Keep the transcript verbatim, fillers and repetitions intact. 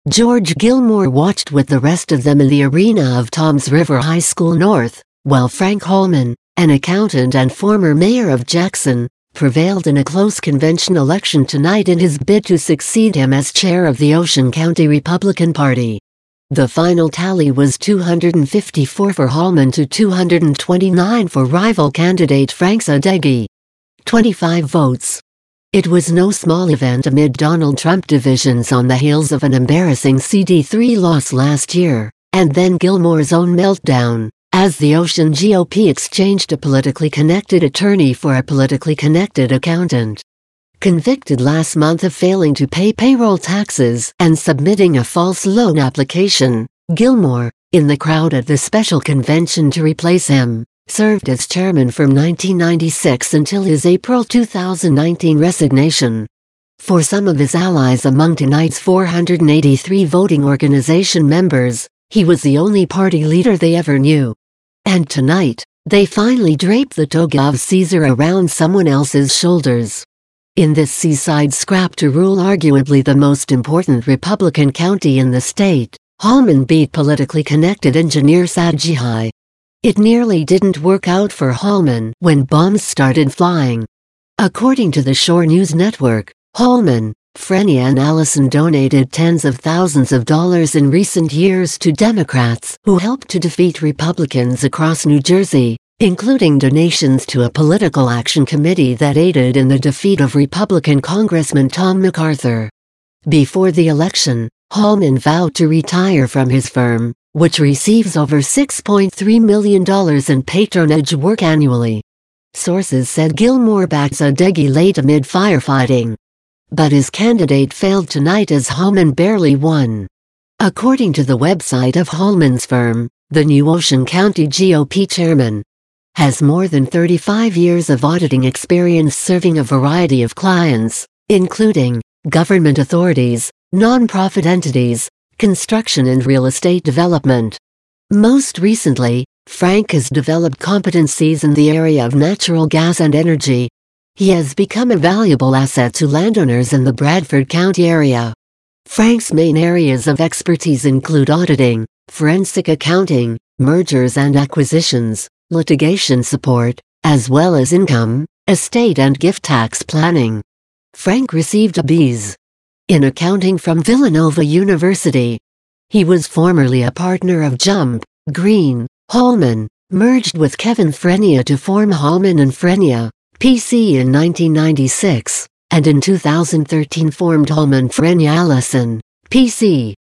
George Gilmore watched with the rest of them in the arena of Toms River High School North, while Frank Holman, an accountant and former mayor of Jackson, prevailed in a close convention election tonight in his bid to succeed him as chair of the Ocean County Republican Party. The final tally was two hundred fifty-four for Holman to two hundred twenty-nine for rival candidate Frank Sadeghi. twenty-five votes. It was no small event amid Donald Trump divisions on the heels of an embarrassing C D three loss last year, and then Gilmore's own meltdown, as the Ocean G O P exchanged a politically connected attorney for a politically connected accountant. Convicted last month of failing to pay payroll taxes and submitting a false loan application, Gilmore, in the crowd at the special convention to replace him, served as chairman from nineteen ninety-six until his April two thousand nineteen resignation. For some of his allies among tonight's four hundred eighty-three voting organization members, he was the only party leader they ever knew. And tonight, they finally draped the toga of Caesar around someone else's shoulders. In this seaside scrap to rule arguably the most important Republican county in the state, Holman beat politically connected engineer Sadeghi. It nearly didn't work out for Holman when bombs started flying. According to the Shore News Network, Holman, Frenia and Allison donated tens of thousands of dollars in recent years to Democrats who helped to defeat Republicans across New Jersey, including donations to a political action committee that aided in the defeat of Republican Congressman Tom MacArthur. Before the election, Holman vowed to retire from his firm, which receives over six point three million dollars in patronage work annually. Sources said Gilmore backed Sadeghi late amid firefighting. But his candidate failed tonight as Holman barely won. According to the website of Holman's firm, the new Ocean County G O P chairman has more than thirty-five years of auditing experience serving a variety of clients, including government authorities, nonprofit entities, construction and real estate development. Most recently, Frank has developed competencies in the area of natural gas and energy. He has become a valuable asset to landowners in the Bradford County area. Frank's main areas of expertise include auditing, forensic accounting, mergers and acquisitions, litigation support, as well as income, estate and gift tax planning. Frank received a B S in accounting from Villanova University. He was formerly a partner of Jump, Green, Holman, merged with Kevin Frenia to form Holman and Frenia, P C in nineteen ninety-six, and in two thousand thirteen formed Holman Frenia Allison, P C.